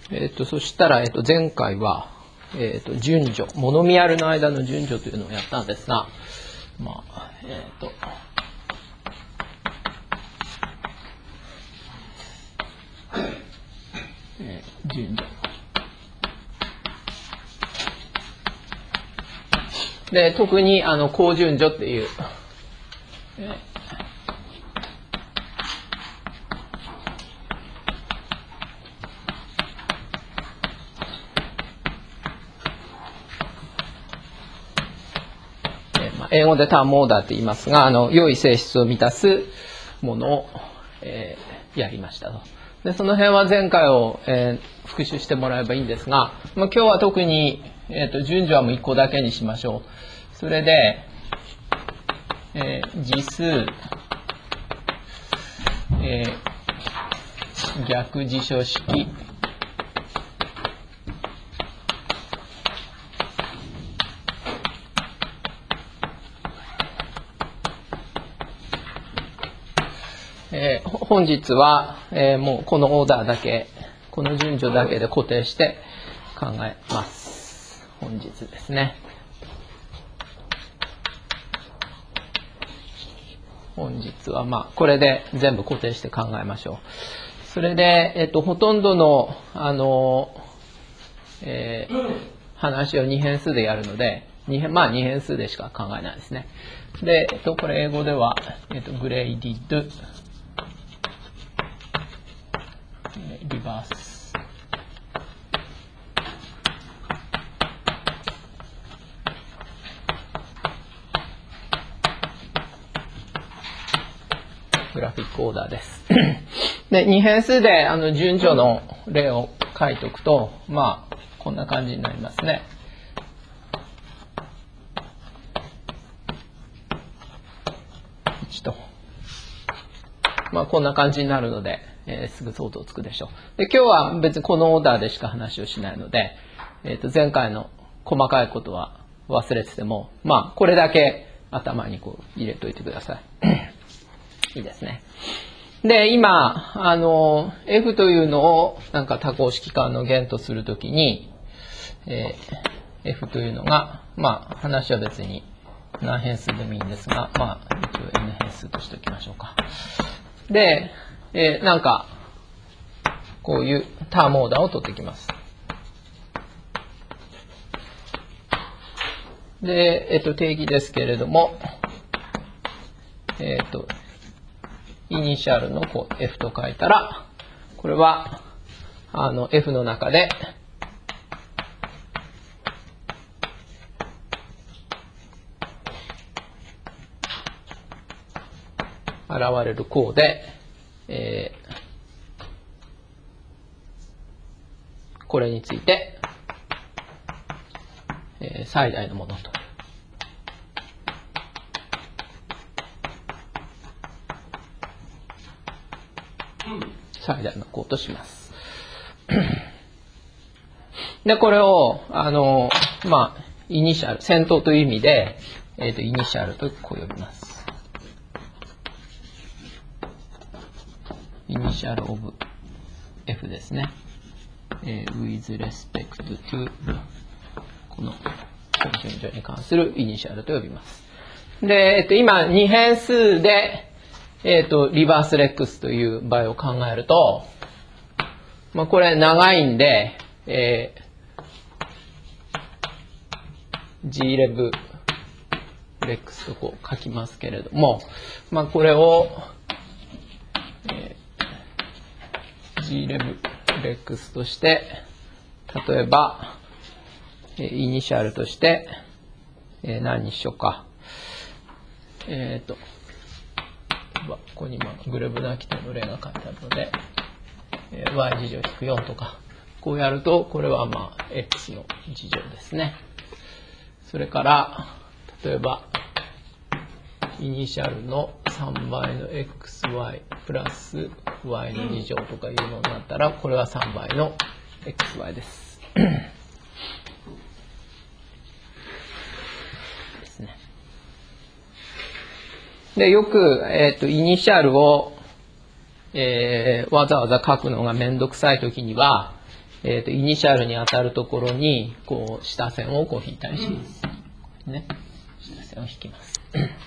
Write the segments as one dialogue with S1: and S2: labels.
S1: そしたら、前回は、順序、モノミアルの間の順序というのをやったんですが、まあ、順序。で、特に、高順序っていう、英語でタームオーダーって言いますが、良い性質を満たすものを、やりましたと。で、その辺は前回を、復習してもらえばいいんですが、今日は特に、順序はもう1個だけにしましょう。それで、次数、逆辞書式、本日は、もうこのオーダーだけ、この順序だけで固定して考えます。本日ですね。本日はこれで全部固定して考えましょう。それで、ほとんどの、話を2変数でやるので、2変数でしか考えないですね。で、これ英語では、グレイディッド、リバース。グラフィックオーダーです。で、2変数で順序の例を書いておくと、こんな感じになりますね。1と。こんな感じになるので、すぐ想像つくでしょう。で、今日は別にこのオーダーでしか話をしないので、前回の細かいことは忘れてても、これだけ頭にこう入れといてください。いいですね。で、今、F というのをなんか多項式間の弦とするときに、F というのが、話は別に何変数でもいいんですが、一応 N 変数としておきましょうか。で、なんか、こういうタームオーダーを取ってきます。で、定義ですけれども、イニシャルのこう F と書いたら、これは、F の中で、現れる項で、これについて、最大のものと。最大の項とします。で、これを、イニシャル、先頭という意味で、イニシャルとこう呼びます。イニシャル of F ですね。with respect to この順序に関するイニシャルと呼びます。で、今2変数で、リバースレックスという場合を考えると、これ長いんで、G-Rev レックスとこう書きますけれども、これを、G-Rev レックスとして、例えば、イニシャルとして、何にしようか。ここにグルーブなき手の例が書いてあるので、y 事乗引く4とか、こうやると、これはx の事乗ですね。それから、例えば、イニシャルの3倍の xy プラス y の2乗とかいうのになったら、これは3倍の xy です。ですね。で、よく、イニシャルを、わざわざ書くのがめんどくさいときには、 イニシャルに当たるところに、こう、下線をこう引いたりします。ね。下線を引きます。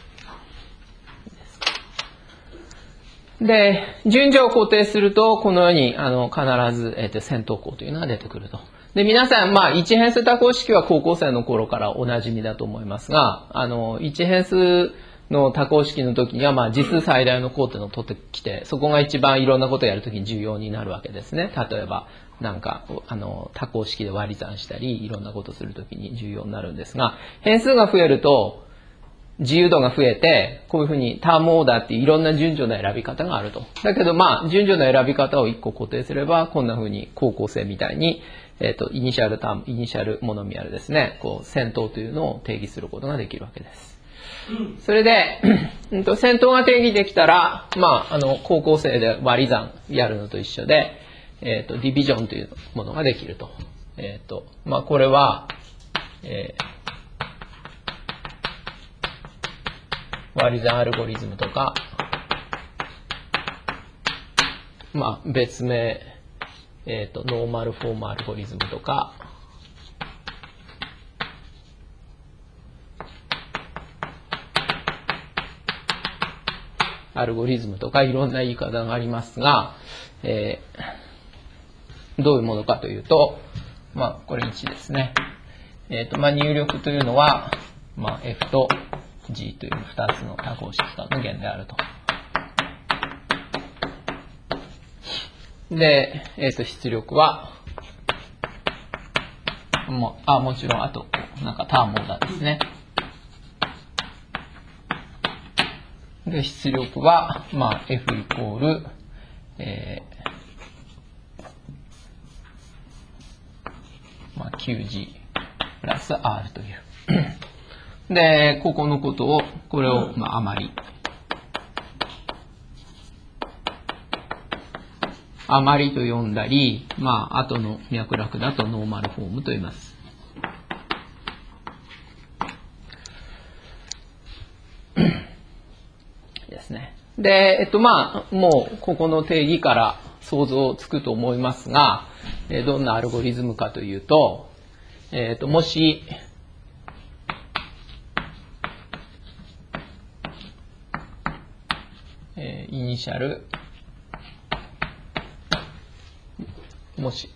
S1: で、順序を固定すると、このように、必ず、先頭項というのが出てくると。で、皆さん、まあ、一変数多項式は高校生の頃からお馴染みだと思いますが、一変数の多項式の時には、まあ、実数最大の項というのを取ってきて、そこが一番いろんなことをやるときに重要になるわけですね。例えば、なんか、多項式で割り算したり、いろんなことをするときに重要になるんですが、変数が増えると、自由度が増えて、こういうふうにタームオーダーっていういろんな順序の選び方があると。だけどまあ、順序の選び方を1個固定すれば、こんなふうに高校生みたいに、イニシャルターム、イニシャルモノミアルですね。こう、先頭というのを定義することができるわけです。それで、先頭が定義できたら、まあ、高校生で割り算やるのと一緒で、ディビジョンというものができると。まあ、これは、割り算アルゴリズムとか、まあ、別名、ノーマルフォームアルゴリズムとか、アルゴリズムとかいろんな言い方がありますが、どういうものかというと、まあ、これ1ですね。まあ、入力というのは、まあ、F とG という2つの多項式間の弦であると。で、出力は、もちろん、あと、なんかタームオーダーですね。で、出力は、まあ、F イコール、まあ、QG プラス R という。で、ここのことを、これを、まあ、余りと呼んだり、まあ、後の脈絡だとノーマルフォームと言います。ですね。で、まあ、もう、ここの定義から想像つくと思いますが、どんなアルゴリズムかというと、もし、イニシャル、もし、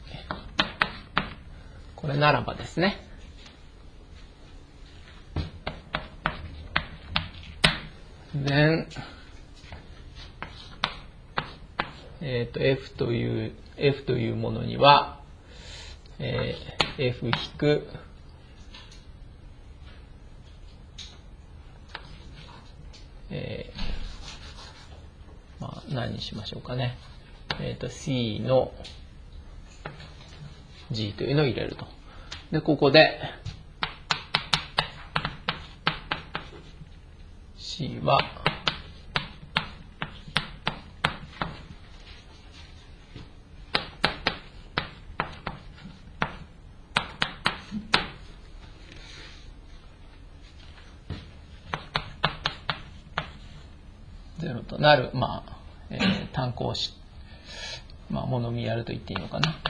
S1: これならばですね。then F というものには、F 引く、まあ、何にしましょうかね。C の G というのを入れると。で、ここで C は0となる、まあ、単項式、まあ、モノミアルと言っていいのかな。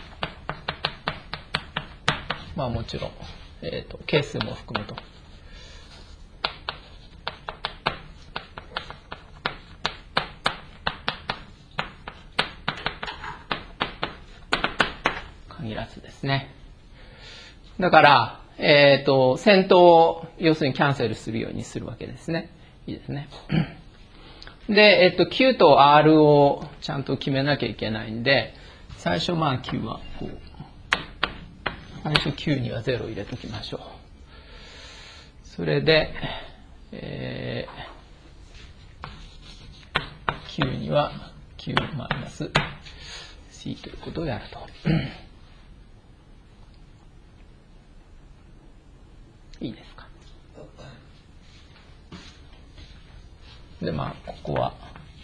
S1: まあもちろん、係数も含むと。限らずですね。だから、先頭を要するにキャンセルするようにするわけですね。いいですね。で、Q と R をちゃんと決めなきゃいけないんで、最初まあ Q はこう。最初 Q には0入れときましょう。それで、Q には Q マイナス C ということをやると。いいですか。で、まあ、ここは、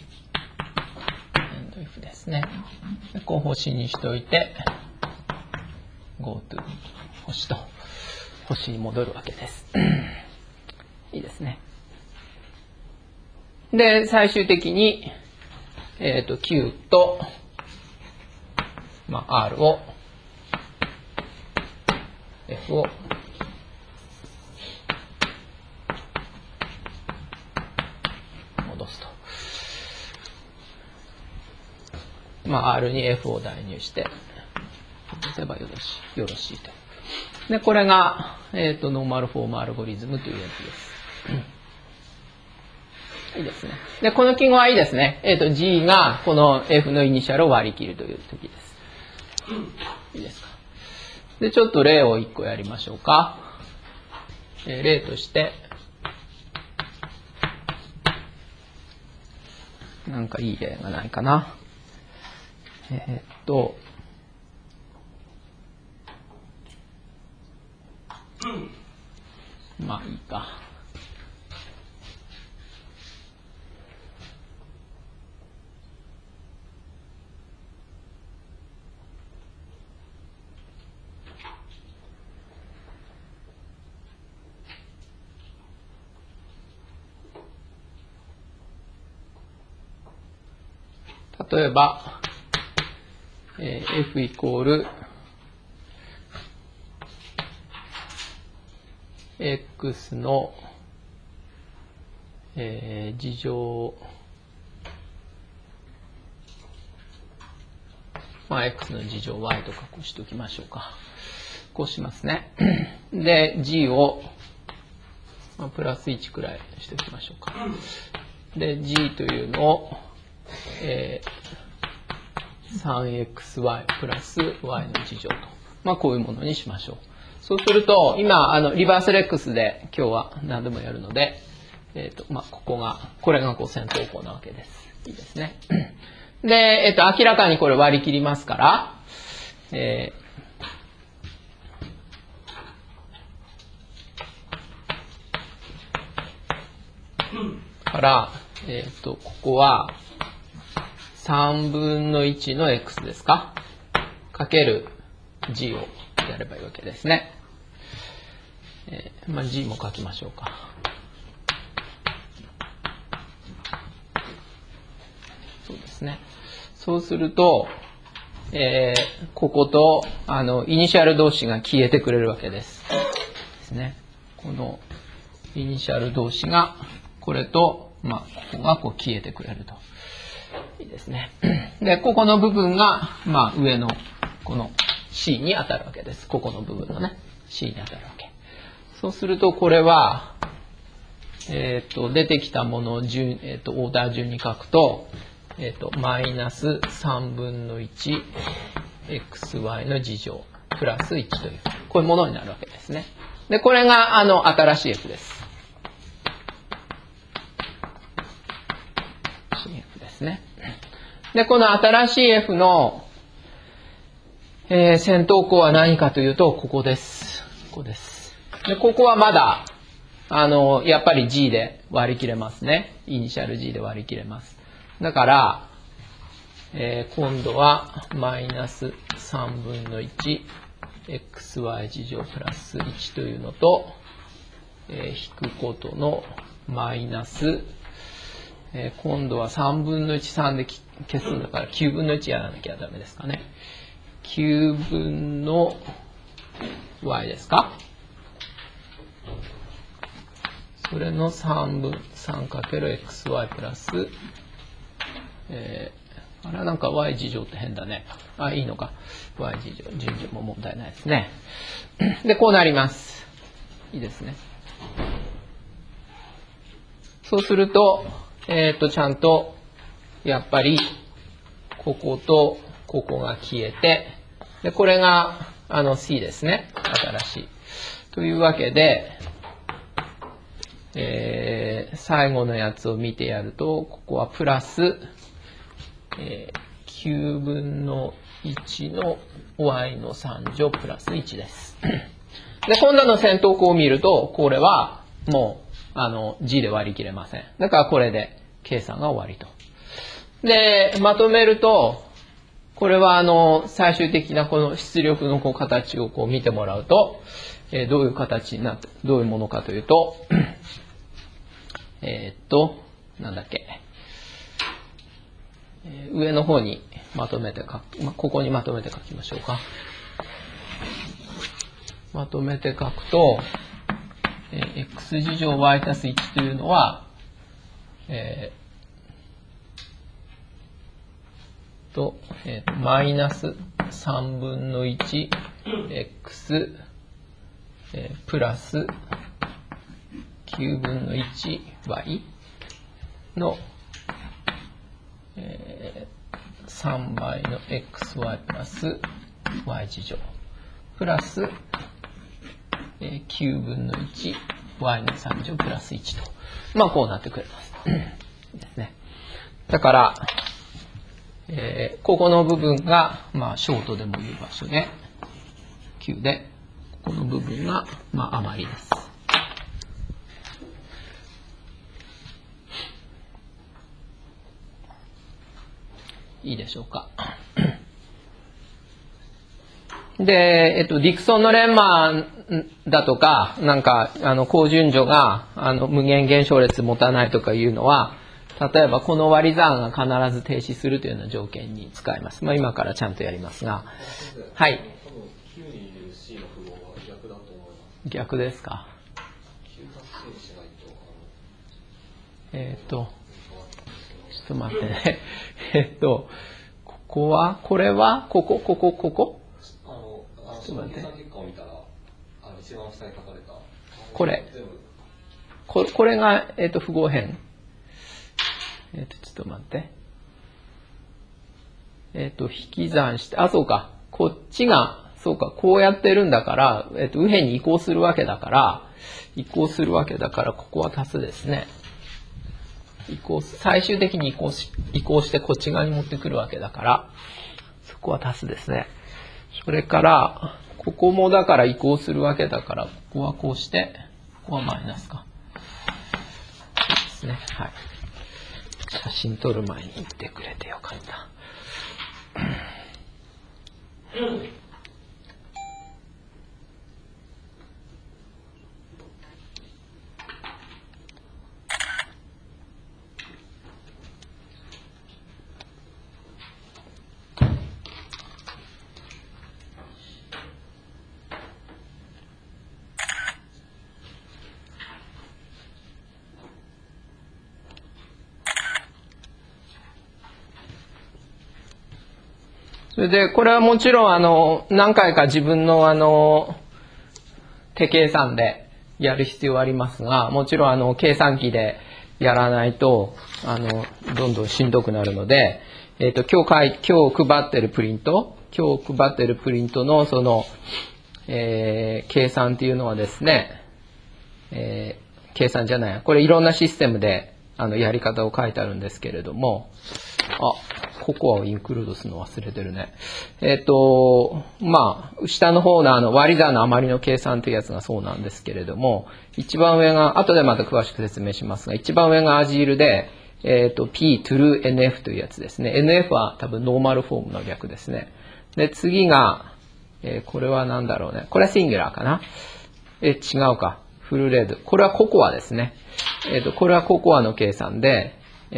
S1: エンドイフですね。で、こう星にしておいて、go to 星と星に戻るわけです。いいですね。で、最終的に、Q と、まあ、R を F を戻すと。R に F を代入して、戻せばよろしいと。で、これが、ノーマルフォームアルゴリズムというやつです。いいですね。で、この記号はいいですね。G がこの F のイニシャルを割り切るという時です。いいですか。で、ちょっと例を1個やりましょうか。例として、なんかいい例がないかな。まあいいか。例えば、F イコール X の、事乗、X の事乗 Y とかこうしておきましょうか。こうしますね。で、G を、プラス1くらいしておきましょうか。で、G というのを、3xy プラス y の事乗と。こういうものにしましょう。そうすると、今、リバーサル x で今日は何でもやるので、これがこう線等項なわけです。いいですね。で、明らかにこれ割り切りますから、ここは、3分の1の x ですかかける g をやればいいわけですね。g も書きましょうか。そうですね。そうすると、こことイニシャル同士が消えてくれるわけです。ですね。このイニシャル同士がこれと、ここがこう消えてくれると。いいですね。で、ここの部分が、上のこの C に当たるわけです。ここの部分のね、C に当たるわけ。そうすると、これは、出てきたものをオーダー順に書くと、マイナス3分の 1xy の事乗プラス1という、こういうものになるわけですね。で、これが新しい F です。新 F ですね。で、この新しい F の、先頭項は何かというと、ここです。ここです。で、ここはまだ、やっぱり G で割り切れますね。イニシャル G で割り切れます。だから、今度はマイナス3分の 1xy 事乗プラス1というのと、引くことのマイナス、今度は3分の13で消すんだから9分の1やらなきゃダメですかね。9分の y ですか。それの3分 3×xy プラス、あれなんか y 事乗って変だね。いいのか。y 事乗、順序も問題ないですね。で、こうなります。いいですね。そうすると、ちゃんと、やっぱり、こことここが消えて、で、これが、C ですね。新しい。というわけで、最後のやつを見てやると、ここはプラス、9分の1の y の3乗プラス1です。で、今度の先頭項を見ると、これはもう、G で割り切れません。だからこれで計算が終わりと。で、まとめると、これは最終的なこの出力のこう形をこう見てもらうと、どういう形になって、どういうものかというと、なんだっけ。上の方にまとめて書く、ここにまとめて書きましょうか。 まとめて書くと、x 次乗 y たす1というのは、マイナス3分の 1x プラス9分の 1y の3倍の xy プラス y 次乗プラス9分の 1y の3乗プラス1と、まあこうなってくれますですね。だから、ここの部分が、まあ、ショートでも言う場所で9で、ここの部分が、まあ、余りです。いいでしょうか。で、ディクソンのレンマだとか、なんか、高順序が、無限現象列持たないとかいうのは、例えばこの割り算が必ず停止するというような条件に使います。まあ今からちゃんとやりますが。はい。
S2: 9に入れる C の符号は逆だと思います。
S1: 逆ですか。
S2: 9たす C にしないと。
S1: ちょっと待ってね。ここは、これは、ここちょっと待って。
S2: 計算結果を見たら、一番下に書かれた。
S1: これが、符号変。ちょっと待って。引き算して、そうか。こっちが、そうか、こうやってるんだから、右辺に移行するわけだから、ここは足すですね。最終的に移行してこっち側に持ってくるわけだから、そこは足すですね。それから、ここもだから移行するわけだから、ここはこうして、ここはマイナスか。そうですね。はい。写真撮る前に言ってくれてよかった。それで、これはもちろん何回か自分の手計算でやる必要はありますが、もちろん計算機でやらないと、どんどんしんどくなるので、今日配ってるプリントのその、計算っていうのはですね、計算じゃない、これいろんなシステムでやり方を書いてあるんですけれども、ここをインクルードするの忘れてるね。まあ、下の方の割り算の余りの計算というやつがそうなんですけれども、一番上が、後でまた詳しく説明しますが、一番上がアジールで、P true NF というやつですね。NF は多分ノーマルフォームの略ですね。で、次が、これは何だろうね。これはシンギュラーかな。違うか。フルレード。これはココアですね。これはココアの計算で、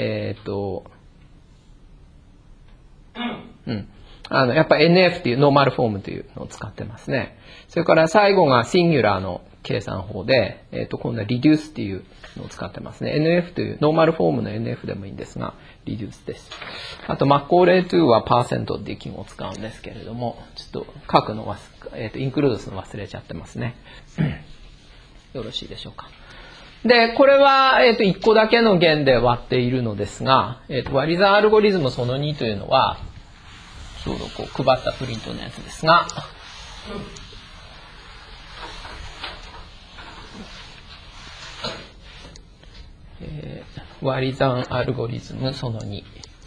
S1: やっぱ NF っていうノーマルフォームというのを使ってますね。それから最後がシンギュラーの計算法で、今度は reduce っていうのを使ってますね。NF というノーマルフォームの NF でもいいんですが、reduce です。あと、マッコーレー2はパーセントっていう記号を使うんですけれども、ちょっと書くのは、インクルードするの忘れちゃってますね。よろしいでしょうか。で、これは、1個だけの弦で割っているのですが、割り算アルゴリズムその2というのは、ちょうどこう配ったプリントのやつですが、割り算アルゴリズムその2。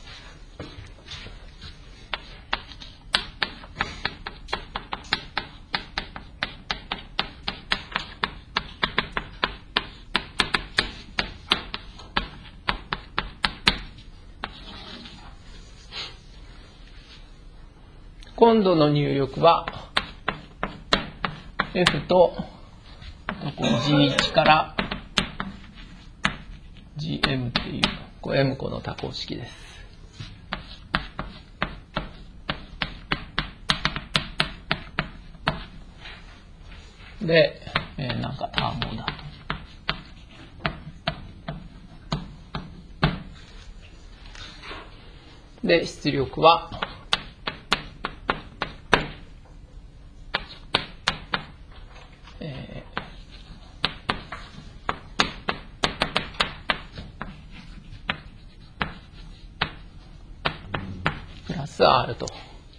S1: 今度の入力は F とG1 から GM っていう M 個の多項式です。 で、なんかターモだと。で、出力は、プラス R と。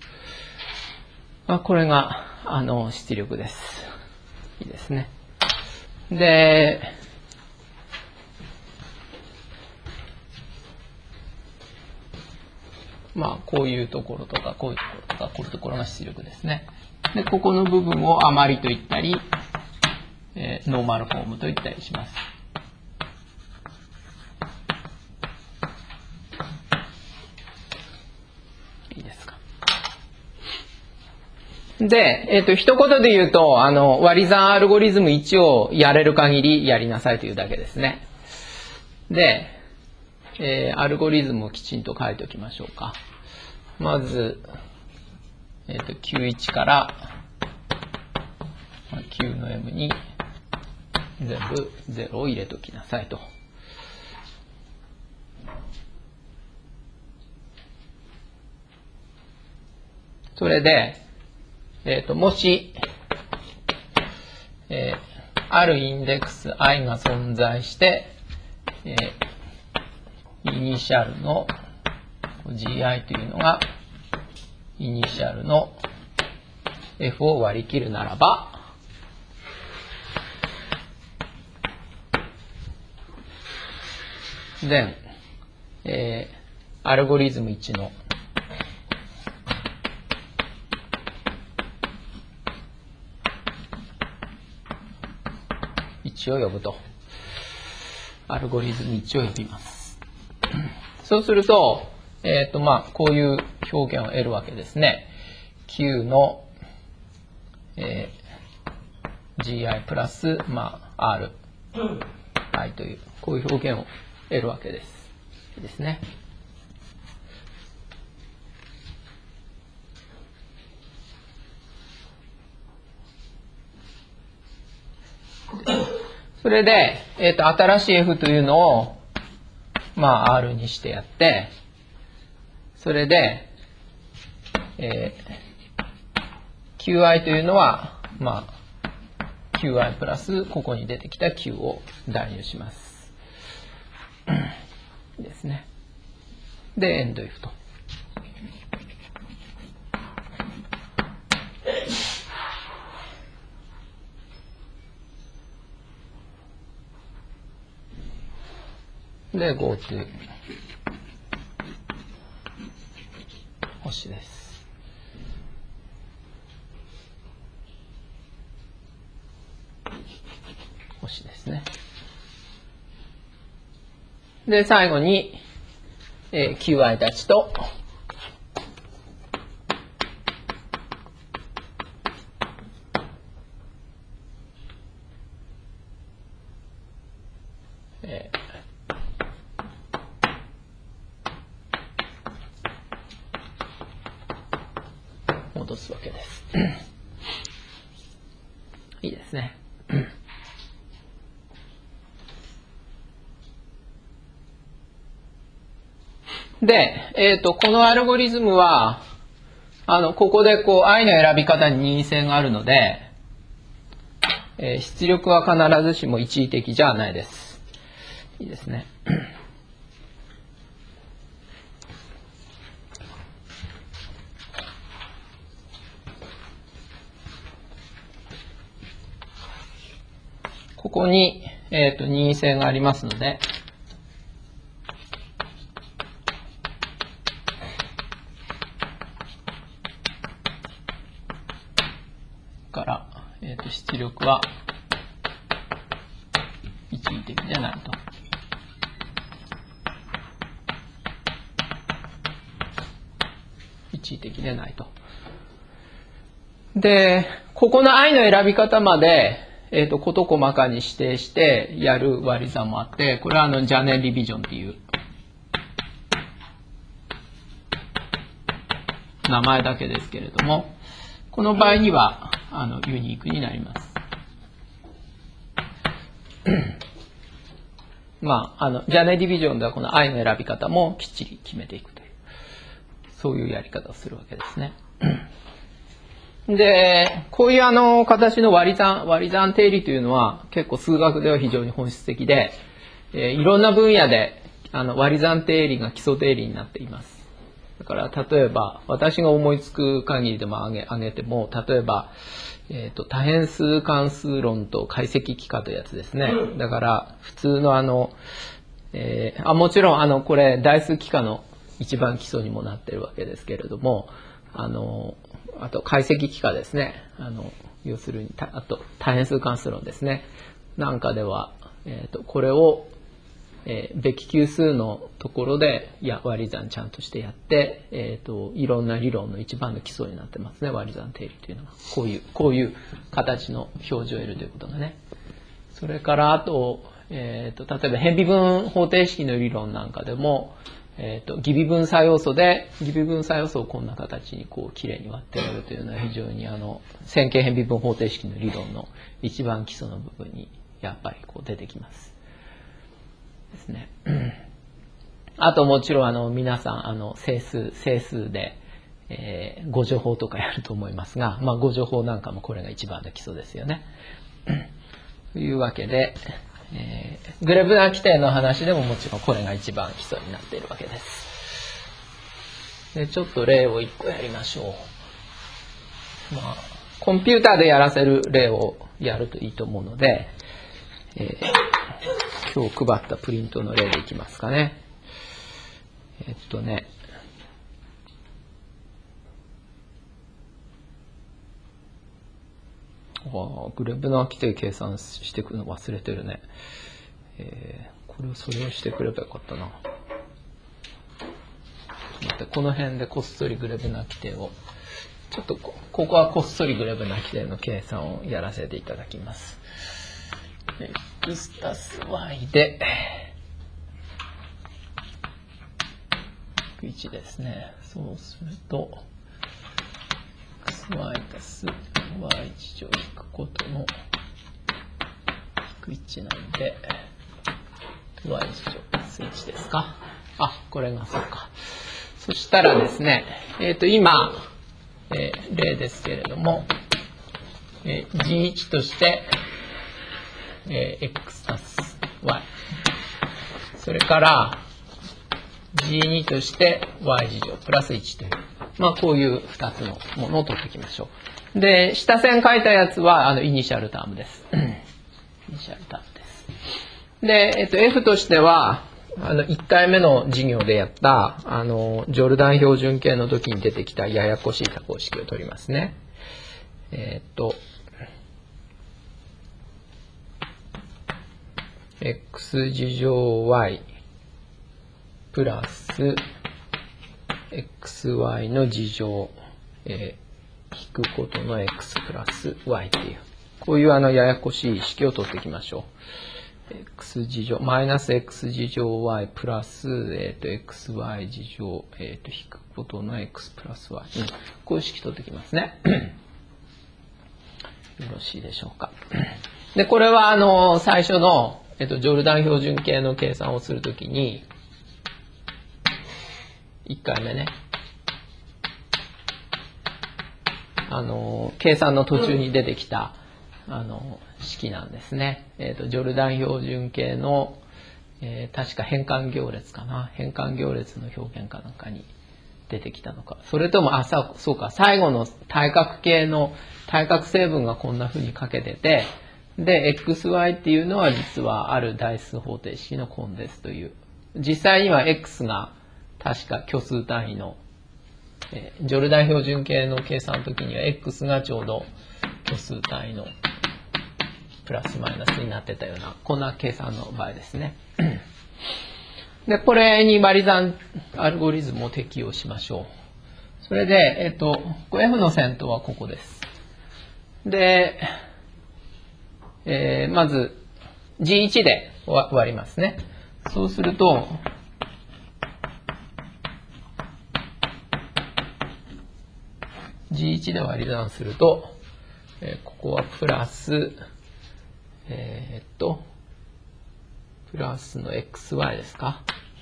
S1: これが、出力です。いいですね。で、こういうところとか、こういうところとか、こういうところが出力ですね。で、ここの部分を余りと言ったり、ノーマルフォームと言ったりします。いいですか。で、一言で言うと、割り算アルゴリズム1をやれる限りやりなさいというだけですね。で、アルゴリズムをきちんと書いておきましょうか。まず、Q1 から Q の M に全部0を入れておきなさいと。それで、もし、あるインデックス i が存在して、イニシャルの gi というのがイニシャルの f を割り切るならば、then、アルゴリズム1の1を呼ぶと。アルゴリズム1を呼びます。そうすると、こういう表現を得るわけですね。Q の、gi プラス、R、i という、こういう表現を得るわけです。いいですね。それで、新しい F というのを、R にしてやって、それで、Qi というのは、Qi プラス、ここに出てきた Q を代入します。ですね。で、end if と。で、go to 星です。星ですね。で、最後に、QI たちと、戻すわけです。いいですね。で、このアルゴリズムは、ここでi の選び方に任意性があるので、出力は必ずしも一時的じゃないです。いいですね。ここに、任意性がありますので、から、出力は一時的でないと。一時的でないと。で、ここの i の選び方まで、事細かに指定してやる割り算もあって、これはジャネリビジョンっていう名前だけですけれども、この場合にはユニークになります。 まあ、ジャーネディビジョンではこの i の選び方もきっちり決めていくという、そういうやり方をするわけですね。で、こういう形の割り算定理というのは結構数学では非常に本質的で、いろんな分野で割り算定理が基礎定理になっています。だから例えば私が思いつく限りでも挙げても、例えば、多変数関数論と解析幾何というやつですね。だから普通のもちろんこれ代数幾何の一番基礎にもなっているわけですけれども、あと解析幾何ですね。要するにあと多変数関数論ですね。なんかでは、これを、べき級数のところで割り算ちゃんとしてやって、いろんな理論の一番の基礎になってますね、割り算定理というのは。こういう形の表示を得るということがね。それからあと、例えば変微分方程式の理論なんかでも、疑微分差要素をこんな形にこうきれいに割ってやるというのは非常に線形変微分方程式の理論の一番基礎の部分にやっぱりこう出てきますですね。あともちろん皆さん整数で、誤助法とかやると思いますが、まあ、誤助法なんかもこれが一番の基礎ですよね。というわけで、グレブナー規定の話でももちろんこれが一番基礎になっているわけです。でちょっと例を1個やりましょう。まあ、コンピューターでやらせる例をやるといいと思うので、今日配ったプリントの例でいきますかね。グレブナー規定計算してくるの忘れてるね。それをしてくればよかったな。待って、この辺でこっそりグレブナー規定を、ちょっとここはこっそりグレブナー規定の計算をやらせていただきます。x たす y で1ですね。そうすると xy たす y 乗引くことの引く1なんで y 乗たす1ですか。これがそうか。そしたらですね、今、例ですけれども、g1 として、x たす y、 それから g2 として y 乗プラス1という、まあこういう2つのものを取っていきましょう。で、下線書いたやつはイニシャルタームです。イニシャルタームです。で、f としては1回目の授業でやったジョルダン標準形の時に出てきたややこしい多項式を取りますね。x 次乗 y プラス xy の次乗、引くことの x プラス y っていう、こういうややこしい式を取っていきましょう。x 次乗マイナス x 次乗 y プラス、xy 次乗、引くことの x プラス y、こういう式取ってきますね。よろしいでしょうか。でこれは最初のジョルダン標準形の計算をするときに、1回目ね、計算の途中に出てきた式なんですね。ジョルダン標準形の、確か変換行列かな、変換行列の表現かなんかに出てきたのか、それともそうか、最後の対角形の対角成分がこんな風にかけてて、で xy っていうのは実はある代数方程式の根ですという、実際には x が確か虚数単位の、ジョルダン標準形の計算の時には x がちょうど虚数単位のプラスマイナスになってたような、こんな計算の場合ですね。でこれに割り算アルゴリズムを適用しましょう。それで、F の先頭はここです。で、まず G1 で割りますね。そうするとG1 で割り算すると、ここはプラスプラスの xy ですか。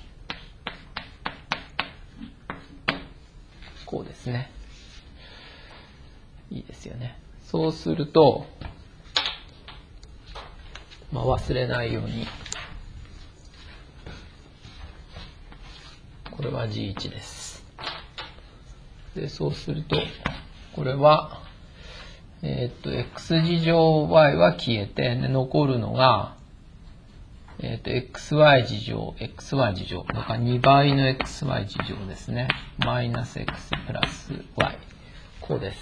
S1: こうですね。いいですよね。そうすると、忘れないように、これは G1 です。で、そうすると、これは、x 次乗 y は消えて、で残るのが、xy 次乗、xy 次乗。だから2倍の xy 次乗ですね。マイナス x プラス y。こうです。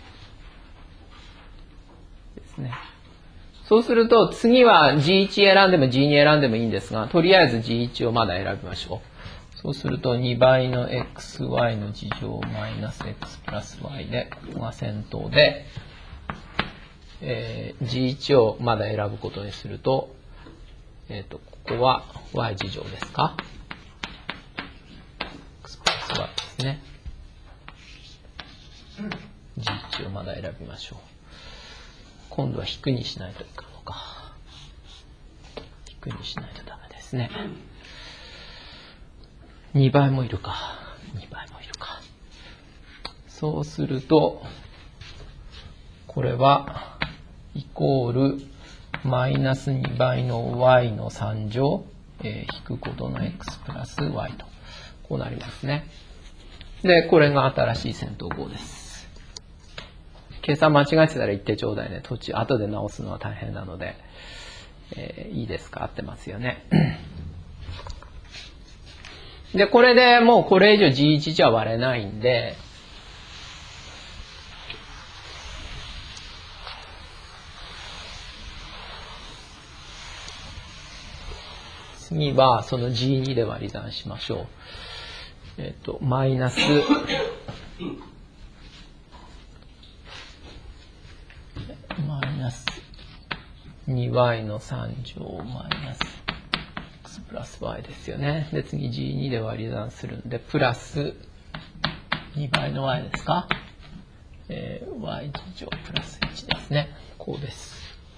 S1: ですね。そうすると、次は G1 選んでも G2 選んでもいいんですが、とりあえず G1 をまだ選びましょう。そうすると、2倍の xy の次乗マイナス x プラス y で、ここが先頭で、G1 をまだ選ぶことにすると、ここは y 次乗ですか x プラス y ですね。G1 をまだ選びましょう。今度は引くにしないといかんのか。引くにしないとダメですね。2倍もいるか。2倍もいるか。そうすると、これは、イコール、マイナス2倍の y の3乗、引くことの x プラス y と、こうなりますね。で、これが新しい線等号です。計算間違えてたら言ってちょうだいね。後で直すのは大変なので、いいですか？合ってますよね。で、これでもうこれ以上 G1 じゃ割れないんで、次はその G2 で割り算しましょう。マイナス2y の3乗マイナス x プラス y ですよね。で、次 G2 で割り算するんで、プラス2倍の y ですか。y 次乗プラス1ですね。こうです。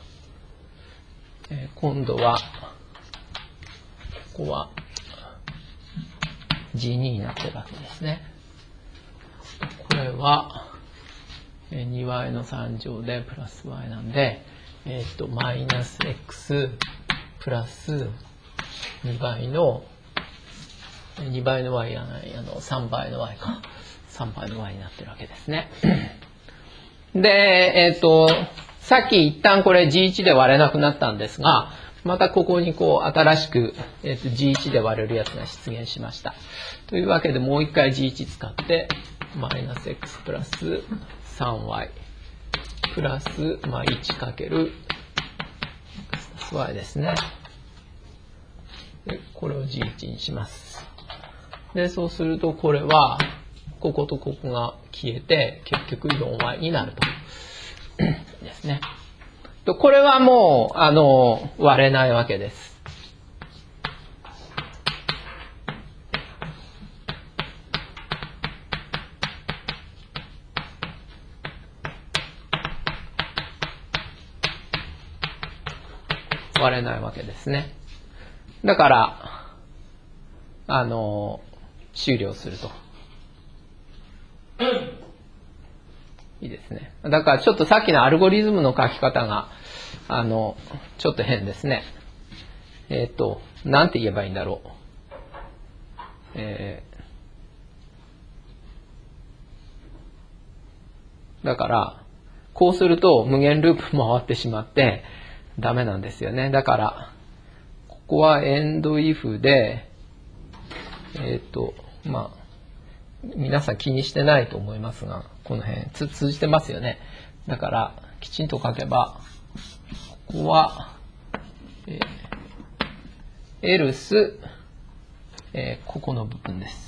S1: 今度は、ここは G2 になってるわけですね。これは 2y の3乗でプラス y なんで、マイナス x プラス2倍のy じゃない、3倍の y か。3倍の y になってるわけですね。で、さっき一旦これ G1 で割れなくなったんですが、またここにこう新しく、G1 で割れるやつが出現しました。というわけでもう一回 G1 使って、マイナス x プラス 3y プラス、1かける x プラス y ですね。で、これを G1 にします。で、そうするとこれは、こことここが消えて、結局 4y になると。ですね。これはもう、割れないわけです。割れないわけですね。だから、終了すると。いいですね。だからちょっとさっきのアルゴリズムの書き方が、ちょっと変ですね。なんて言えばいいんだろう。だから、こうすると無限ループ回ってしまってダメなんですよね。だから、ここはエンドイフで、皆さん気にしてないと思いますが、この辺通じてますよね。だからきちんと書けば、ここは、else、ここの部分です。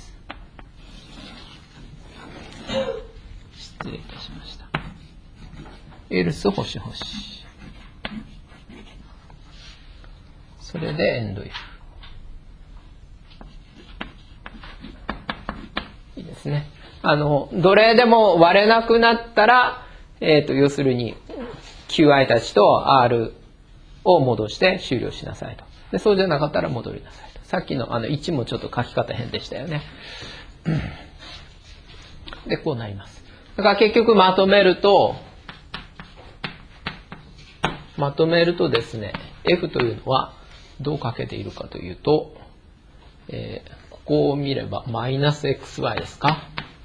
S1: 失礼いたしました。else 星星。それでエンドイフ。いいですね。どれでも割れなくなったら、要するに qi たちと r を戻して終了しなさいと。 でそうじゃなかったら戻りなさいと。さっきの1もちょっと書き方変でしたよね。で、こうなります。だから結局まとめるとですね、F というのはどう書けているかというと、ここを見ればマイナス xy ですか。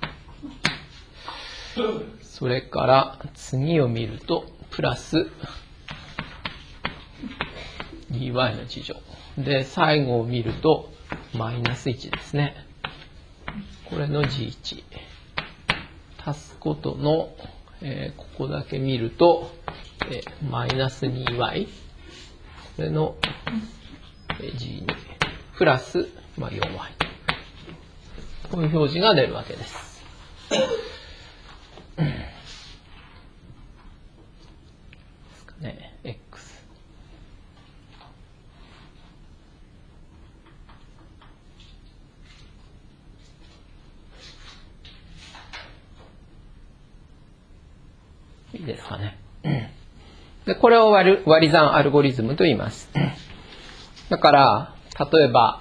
S1: それから次を見るとプラス dy の2乗で、最後を見るとマイナス1ですね。これの g1 足すことの、ここだけ見ると、マイナス 2y これの g2 プラス、4y こういう表示が出るわけです。ですかね、x。いいですかね。で、これを割り算アルゴリズムと言います。だから、例えば、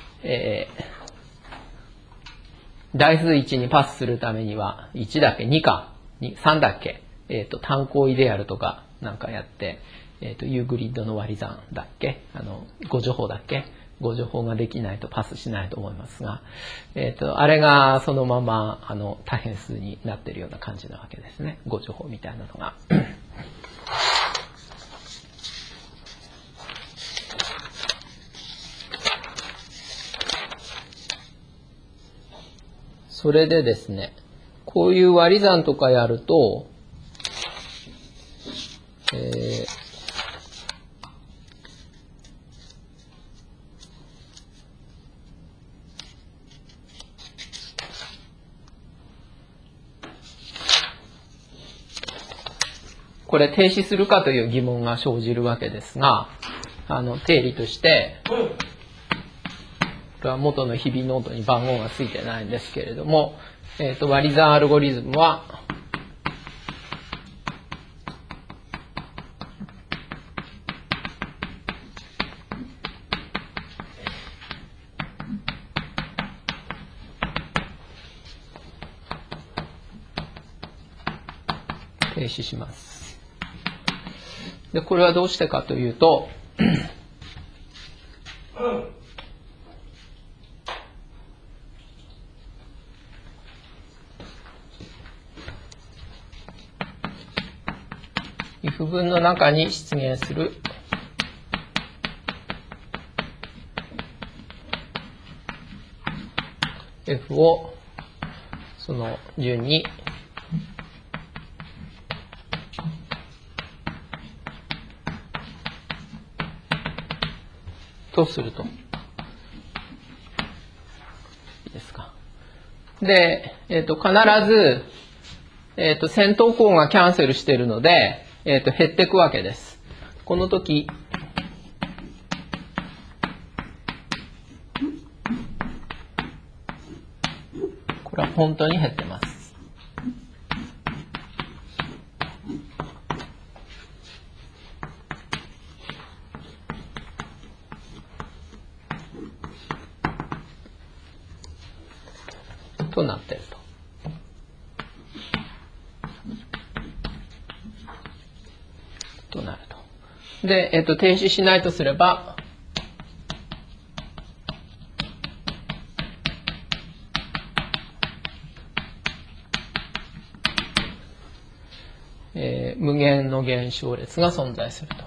S1: 代数1にパスするためには、1だっけ ?2 か3だっけ単項イデアルとかなんかやって、ユーグリッドの割り算だっけ誤助法だっけ誤助法ができないとパスしないと思いますが、あれがそのまま多変数になっているような感じなわけですね。誤助法みたいなのが。それでですね、こういう割り算とかやると、これ停止するかという疑問が生じるわけですが、定理として、これは元の日々ノートに番号がついてないんですけれども、割り算アルゴリズムは、停止します。で、これはどうしてかというと、if 文の中に出現するf をその順にとすると。いいですか。で、必ず、先頭項がキャンセルしているので、減っていくわけです。この時、これは本当に減ってます。となっていると。なると。で、停止しないとすれば、無限の現象列が存在すると。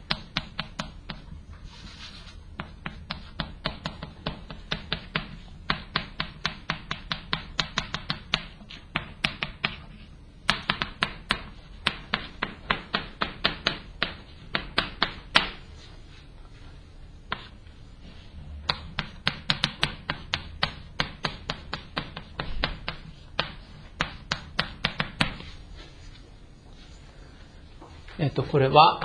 S1: これは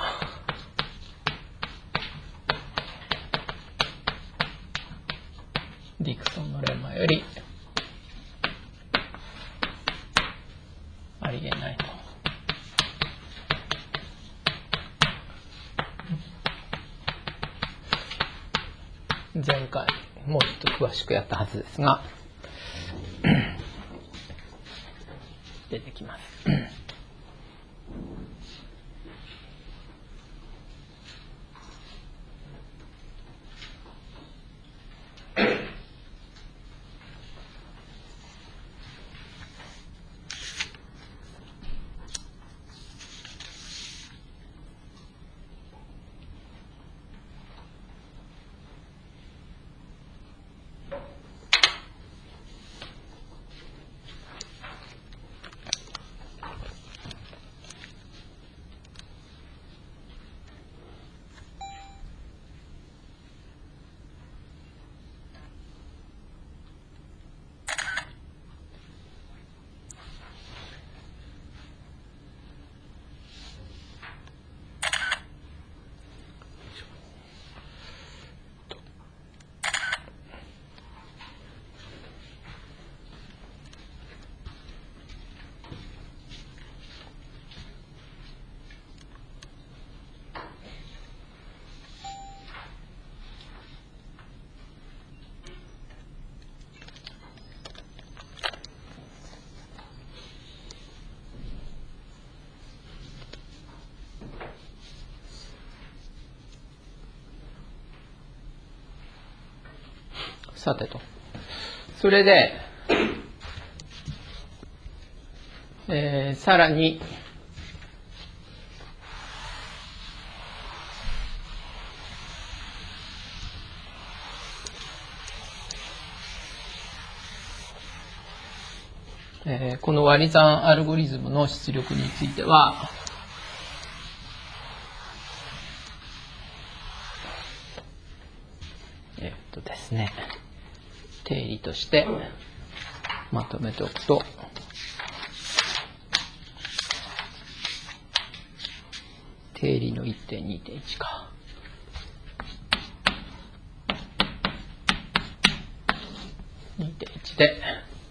S1: ディクソンのレンマよりありえないと。 詳しくやったはずですが出てきます。さてと。それで、さらに、この割り算アルゴリズムの出力については、ですね、定理としてまとめておくと、定理の 1.2.1 か。2.1 で、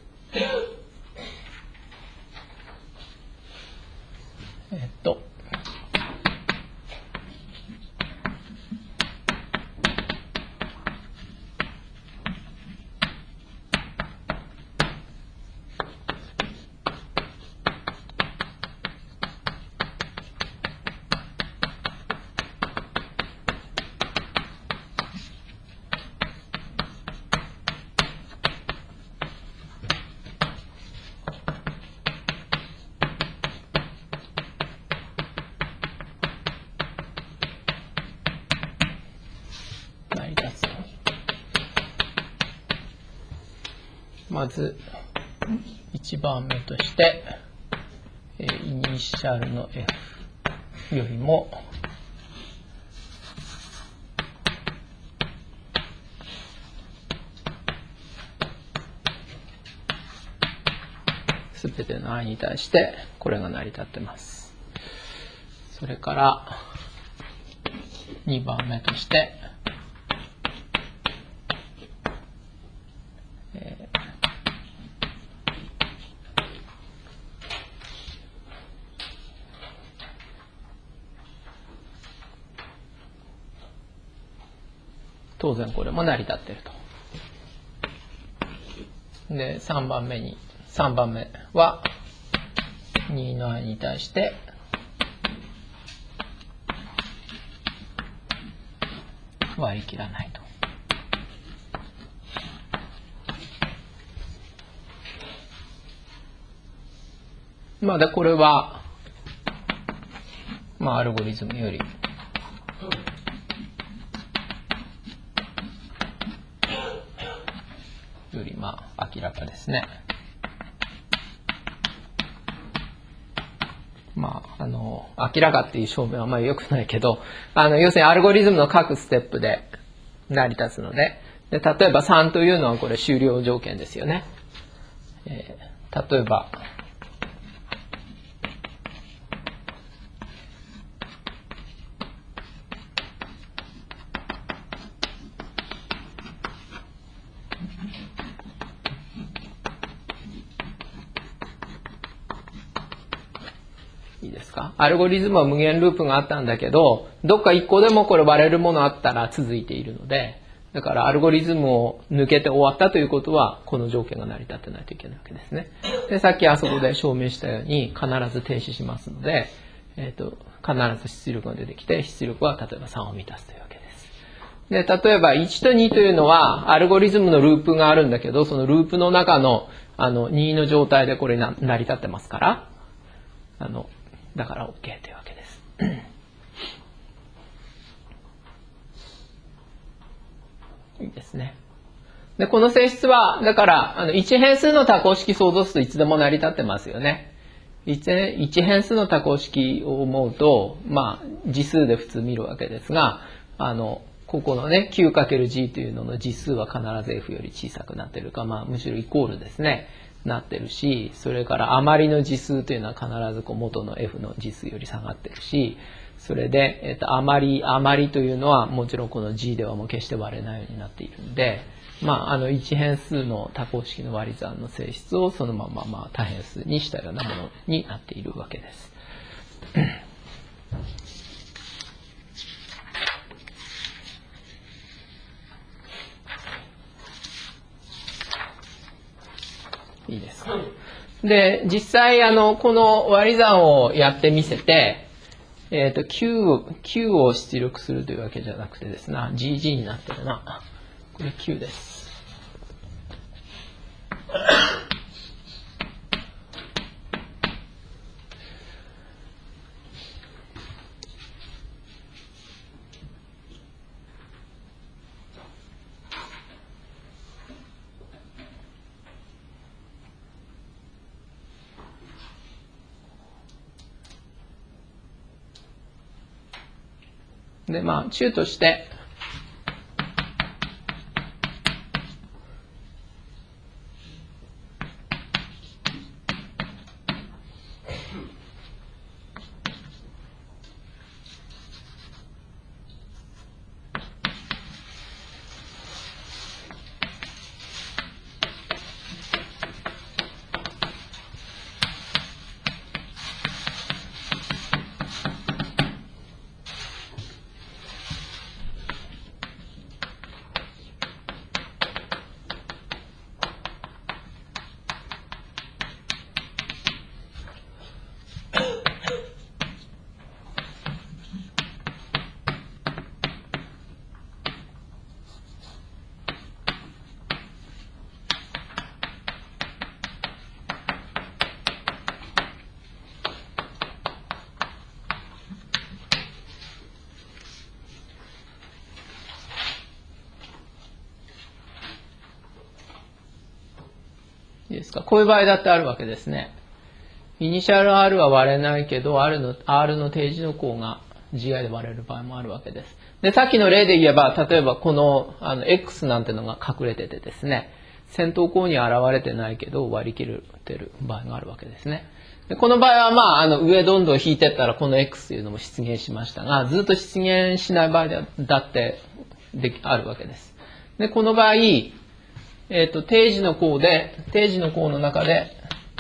S1: まず1番目として、イニシャルの F よりもすべての i に対してこれが成り立ってます。それから2番目として当然これも成り立っていると。で、3番目は2の i に対して割り切らないと。まあで、これは、アルゴリズムより明らかですね。明らかっていう証明はあんまり良くないけど、要するにアルゴリズムの各ステップで成り立つので、例えば3というのはこれ終了条件ですよね。例えば、アルゴリズムは無限ループがあったんだけど、どっか1個でもこれ割れるものあったら続いているので、 だからアルゴリズムを抜けて終わったということは、この条件が成り立ってないといけないわけですね。で、さっきあそこで証明したように、必ず停止しますので、必ず出力が出てきて、出力は例えば3を満たすというわけです。で、例えば1と2というのは、アルゴリズムのループがあるんだけど、そのループの中の、2の状態でこれ成り立ってますから、だから OK というわけです。いいですね。で、この性質は、だから、1変数の多項式想像するといつでも成り立ってますよね。1変数の多項式を思うと、まあ、次数で普通見るわけですが、ここのね、9×g というのの次数は必ず f より小さくなってるか、まあ、むしろイコールですね、なってるし、それから余りの次数というのは必ずこう元の f の次数より下がってるし、それで、余りというのはもちろんこの g ではもう決して割れないようになっているんで、まあ、一変数の多項式の割り算の性質をそのまま、まあ、多変数にしたようなものになっているわけです。いいですか。で、実際、この割り算をやってみせて、9を出力するというわけじゃなくてですね、GG になってるな。これ9です。で、まあ、中として、いいですか。こういう場合だってあるわけですね。イニシャル R は割れないけど、R の定時の項が GI で割れる場合もあるわけです。で、さっきの例で言えば、例えばこのX なんてのが隠れててですね、先頭項に現れてないけど割り切れてる場合があるわけですね。でこの場合は、まあ、上どんどん引いていったらこの X というのも出現しましたが、ずっと出現しない場合だってあるわけです。で、この場合、定時の項の中で、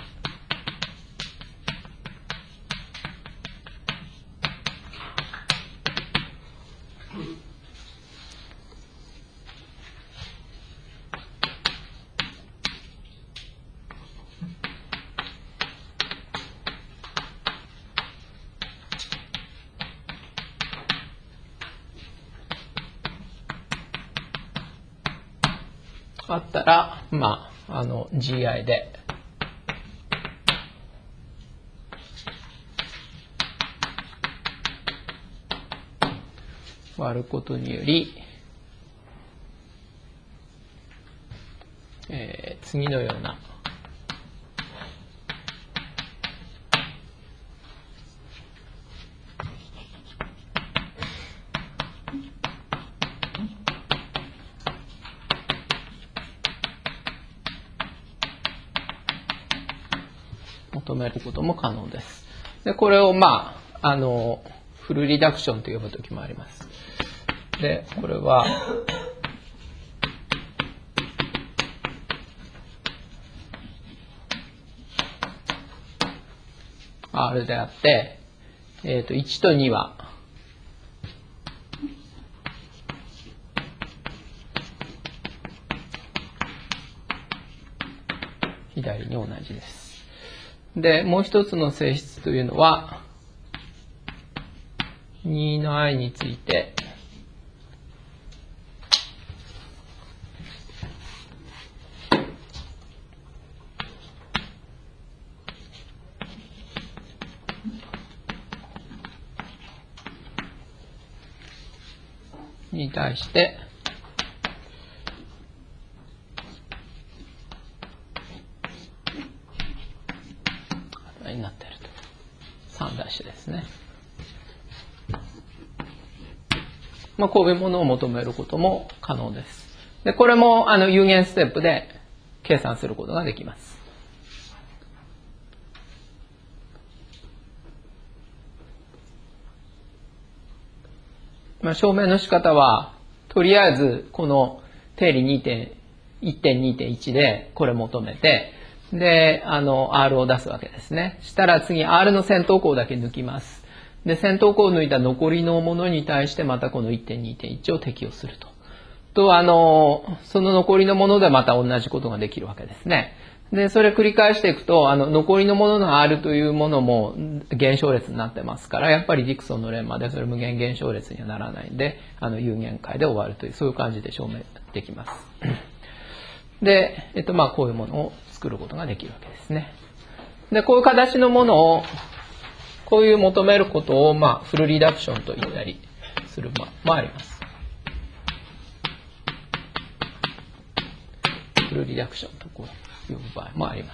S1: あったら、まあ、GI で、割ることにより、次のような、求めることも可能です。で、これをまあ、フルリダクションと呼ぶときもあります。で、これは、R であって、1と2は、 左に同じです。で、もう一つの性質というのは、2の i について、に対して、になっていると。3' ですね。こういうものを求めることも可能です。で、これも有限ステップで計算することができます。証明の仕方は、とりあえずこの定理 1.2.1 でこれ求めて、で、R を出すわけですね。したら次 R の先頭項だけ抜きます。で、先頭項を抜いた残りのものに対してまたこの 1.2.1 を適用すると。その残りのものでまた同じことができるわけですね。で、それ繰り返していくと、残りのものの R というものも減少列になってますから、やっぱりディクソンのレンマでそれ無限減少列にはならないんで、有限界で終わるという、そういう感じで証明できます。で、こういうものを作ることができるわけですね。で、こういう形のものを、こういう求めることを、フルリダクションと言ったりするもあります。フルリダクションとこう呼ぶ場合もあります。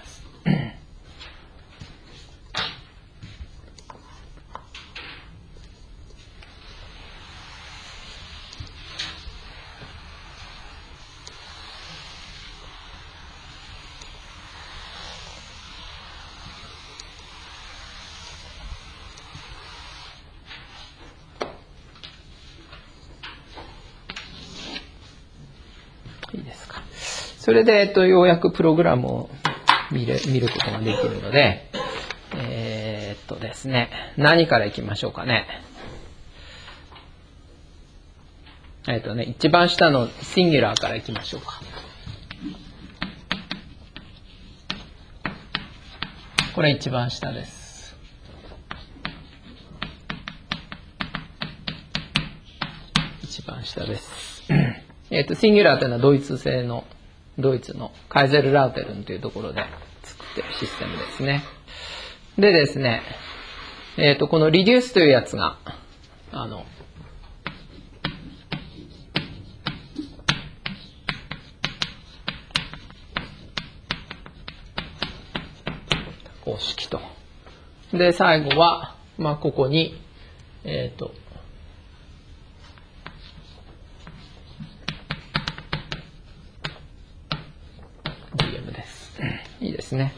S1: いいですか。それで、ようやくプログラムを見ることができるので、ですね、何からいきましょうかね。一番下のシンギュラーからいきましょうか。これ一番下です。一番下です。シンギュラーというのはドイツのカイゼルラウテルンというところで作っているシステムですね。でですね、このリデュースというやつが、公式と。で、最後は、ここに、DM です。いいですね。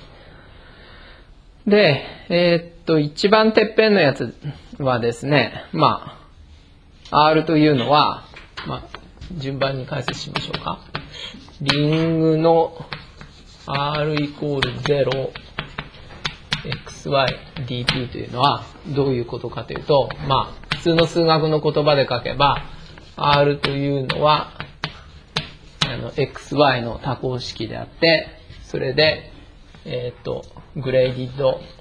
S1: で、一番てっぺんのやつはですね、R というのは、順番に解説しましょうか。リングの R イコール0、xy、dp というのはどういうことかというと、普通の数学の言葉で書けば、R というのは、xy の多項式であって、それで、グレイ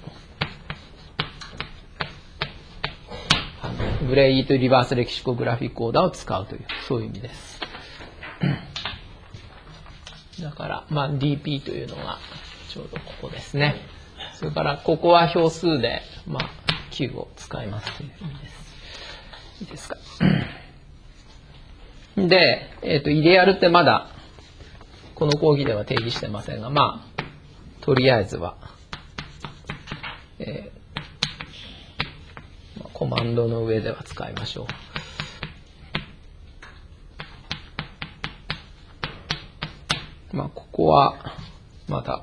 S1: とリバースレキシコグラフィックオーダーを使うという、そういう意味です。だから、dp というのがちょうどここですね。それから、ここは表数で、q を使いますという意味です。いいですか。で、イデアルってまだ、この講義では定義してませんが、とりあえずは、コマンドの上では使いましょう。ここは、まだ、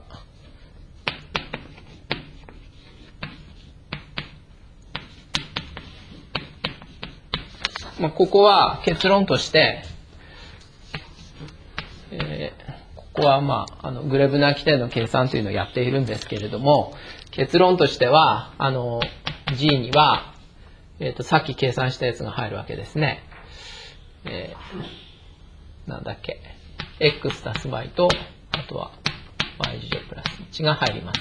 S1: ここは結論として、ここはグレブナー規定の計算というのをやっているんですけれども、結論としては、G には、さっき計算したやつが入るわけですね。なんだっけ。x 足す y と、あとは y 乗プラス1が入ります。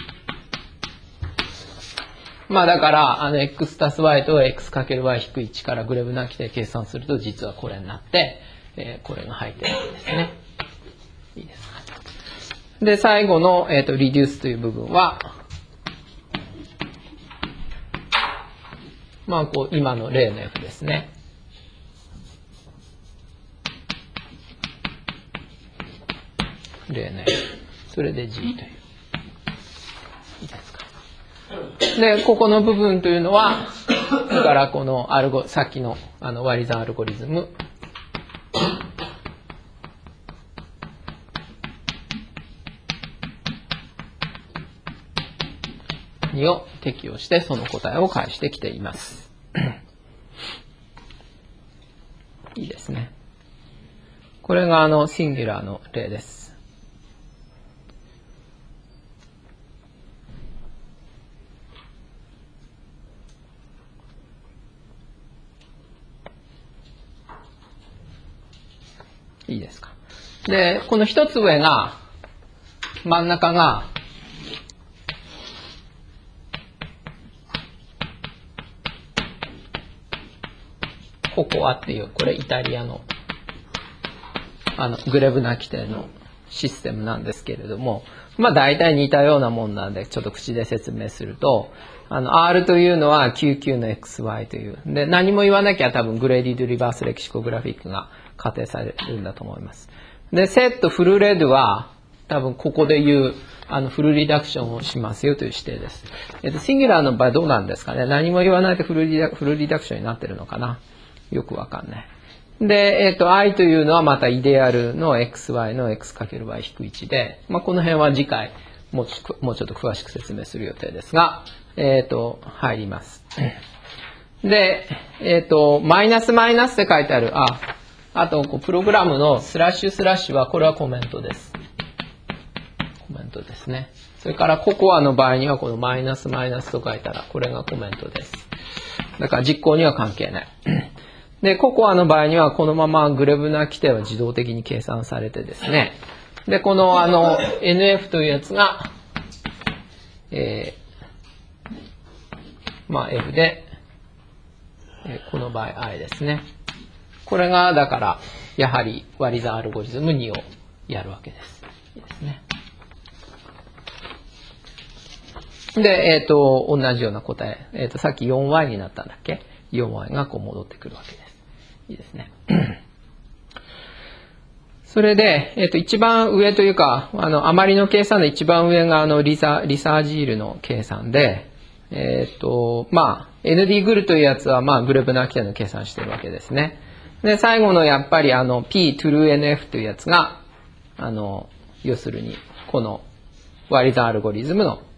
S1: まあだから、x 足す y と x かける y 引く1からグレブナ規定計算すると、実はこれになって、これが入ってるわけですね。いいですか。で、最後の、リデュースという部分は、まあ、こう、今の例の f ですね。例の f。それで g という。いいですか。で、ここの部分というのは、だからこのさっきの割り算アルゴリズム2を適用してその答えを返してきています。いいですね。これがシンギュラーの例です。いいですか。で、この一つ上が、真ん中が、ココアっていう、これイタリアの、グレブナ規定のシステムなんですけれども、まあ大体似たようなもんなんで、ちょっと口で説明すると、R というのは QQ の XY という。で、何も言わなきゃ多分グレーディドリバースレキシコグラフィックが仮定されるんだと思います。で、セットフルレッドは、多分ここで言う、フルリダクションをしますよという指定です。シンギュラーの場合どうなんですかね。何も言わないとフルリダクションになってるのかな。よくわかんない。で、i というのはまたイデアルの xy の x×y-1 で、まあ、この辺は次回もうちょっと詳しく説明する予定ですが、入ります。で、マイナスマイナスって書いてある、あと、プログラムのスラッシュスラッシュは、これはコメントです。コメントですね。それから、ココアの場合には、このマイナスマイナスと書いたら、これがコメントです。だから実行には関係ない。で、ココアの場合には、このままグレブナ規定は自動的に計算されてですね。で、このNF というやつが、まあ F で、この場合 I ですね。これが、だから、やはり割り算アルゴリズム2をやるわけです。いいですね。で、同じような答え。さっき 4y になったんだっけ ?4y がこう戻ってくるわけです。いいですね。それで、一番上というか、余りの計算の一番上がリサージールの計算で、まあ、ND グルというやつは、まあ、グレブナー規定の計算してるわけですね。で、最後のやっぱりP TrueNF というやつが、要するに、この割り算アルゴリズムの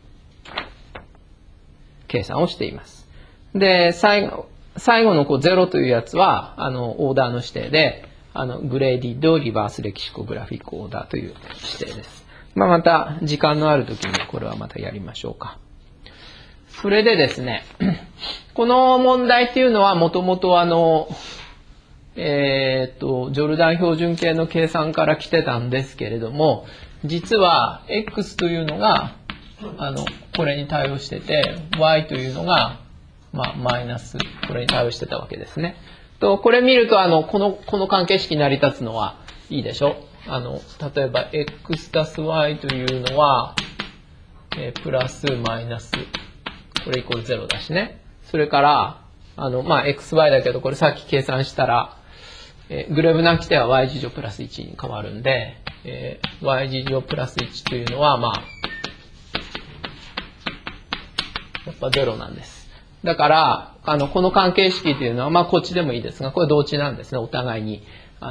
S1: 計算をしています。で、最後の0というやつは、オーダーの指定で、グレーディッドリバースレキシコグラフィックオーダーという指定です。まあ、また、時間のある時にこれはまたやりましょうか。それでですね、この問題っていうのはもともとジョルダン標準形の計算から来てたんですけれども、実は X というのが、これに対応してて、Y というのが、まあ、マイナス、これに対応してたわけですね。これ見ると、この関係式成り立つのはいいでしょ。例えば、X たす Y というのは、プラスマイナス、これイコール0だしね。それから、まあ、XY だけど、これさっき計算したら、グレブナ規定は y 事乗プラス1に変わるんで、y 事乗プラス1というのは、まあ、やっぱ0なんです。だから、この関係式というのは、まあ、こっちでもいいですが、これ同値なんですね。お互いに、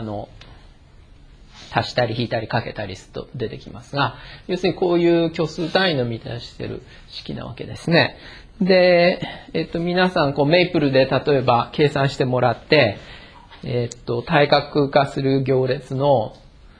S1: 足したり引いたりかけたりすると出てきますが、要するにこういう虚数単位の満たしている式なわけですね。で、皆さん、メイプルで例えば計算してもらって、対角化する行列の、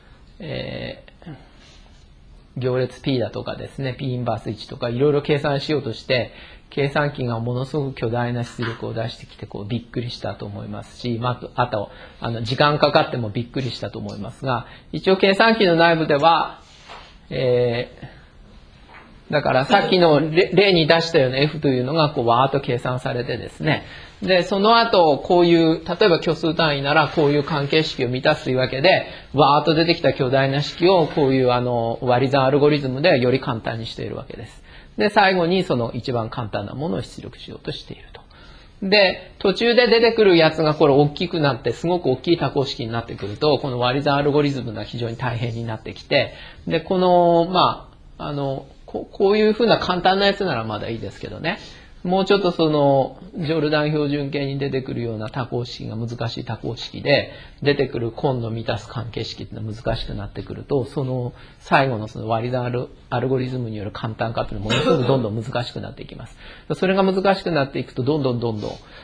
S1: 行列 P だとかですね、P インバース1とかいろいろ計算しようとして、計算機がものすごく巨大な出力を出してきてびっくりしたと思いますし、あと時間かかってもびっくりしたと思いますが、一応計算機の内部では、 だからさっきの例に出したような F というのがこうわーっと計算されてですね。で、その後こういう、例えば虚数単位ならこういう関係式を満たすというわけで、わーっと出てきた巨大な式をこういう割り算アルゴリズムでより簡単にしているわけです。で、最後にその一番簡単なものを出力しようとしていると。で、途中で出てくるやつがこれ大きくなって、すごく大きい多項式になってくると、この割り算アルゴリズムが非常に大変になってきて、で、この、こういうふうな簡単なやつならまだいいですけどね。もうちょっとその、ジョルダン標準形に出てくるような多項式が難しい多項式で、出てくる根の満たす関係式っていうのは難しくなってくると、その最後のその割り算アルゴリズムによる簡単化っていうのはものすごくどんどん難しくなっていきます。それが難しくなっていくと、どんどん、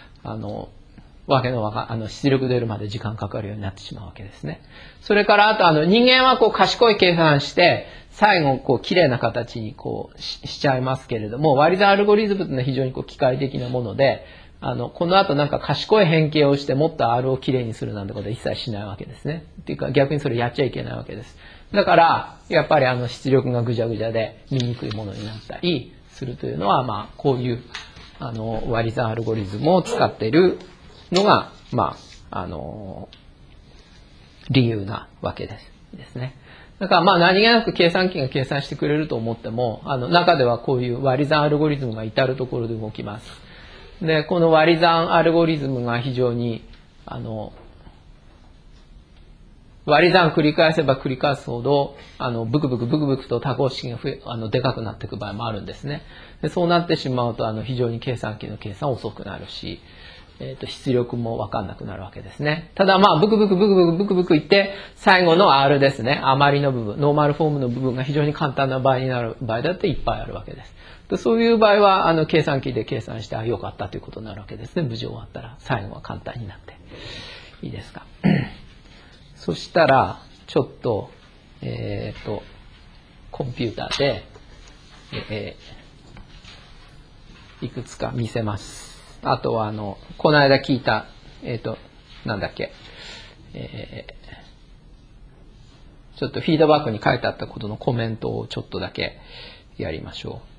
S1: 出力出るまで時間かかるようになってしまうわけですね。それから、あと人間はこう賢い計算して、最後こう綺麗な形にこう しちゃいますけれども、割り算アルゴリズムというのは非常にこう機械的なもので、この後なんか賢い変形をしてもっと R を綺麗にするなんてことは一切しないわけですね。っていうか逆にそれやっちゃいけないわけです。だから、やっぱり出力がぐちゃぐちゃで見にくいものになったりするというのは、こういう割り算アルゴリズムを使っているのが、理由なわけですね。だから何気なく計算機が計算してくれると思っても、中ではこういう割り算アルゴリズムが至るところで動きます。で、この割り算アルゴリズムが非常に、割り算繰り返せば繰り返すほど、ブクブクと多項式がでかくなっていく場合もあるんですね。で、そうなってしまうと、非常に計算機の計算遅くなるし、出力もわかんなくなるわけですね。ただブクブクいって、最後の R ですね。余りの部分、ノーマルフォームの部分が非常に簡単な場合になる場合だっていっぱいあるわけです。でそういう場合は、計算機で計算して、よかったということになるわけですね。無事終わったら、最後は簡単になって。いいですか。そしたら、ちょっと、コンピューターで、いくつか見せます。あとはこの間聞いた、なんだっけ、ちょっとフィードバックに書いてあったことのコメントをちょっとだけやりましょう。